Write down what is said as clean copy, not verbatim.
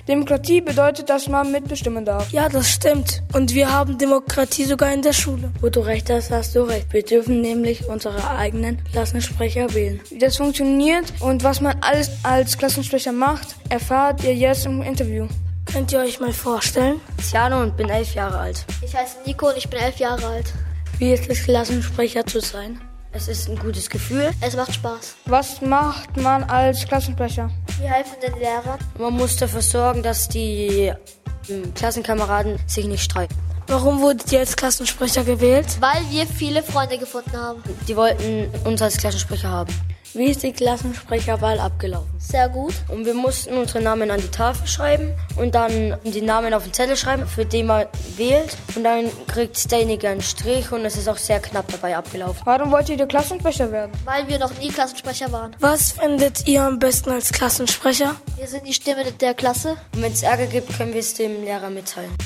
Demokratie bedeutet, dass man mitbestimmen darf. Ja, das stimmt. Und wir haben Demokratie sogar in der Schule. Wo du recht hast, hast du recht. Wir dürfen nämlich unsere eigenen Klassensprecher wählen. Wie das funktioniert und was man alles als Klassensprecher macht, erfahrt ihr jetzt im Interview. Könnt ihr euch mal vorstellen? Ich bin Jano und bin 11 Jahre alt. Ich heiße Nico und ich bin 11 Jahre alt. Wie ist es, Klassensprecher zu sein? Es ist ein gutes Gefühl. Es macht Spaß. Was macht man als Klassensprecher? Wir helfen den Lehrern. Man muss dafür sorgen, dass die Klassenkameraden sich nicht streiten. Warum wurdet ihr als Klassensprecher gewählt? Weil wir viele Freunde gefunden haben. Die wollten uns als Klassensprecher haben. Wie ist die Klassensprecherwahl abgelaufen? Sehr gut. Und wir mussten unsere Namen an die Tafel schreiben und dann die Namen auf den Zettel schreiben, für den man wählt. Und dann kriegt derjenige einen Strich und es ist auch sehr knapp dabei abgelaufen. Warum wollt ihr der Klassensprecher werden? Weil wir noch nie Klassensprecher waren. Was findet ihr am besten als Klassensprecher? Wir sind die Stimme der Klasse. Und wenn es Ärger gibt, können wir es dem Lehrer mitteilen.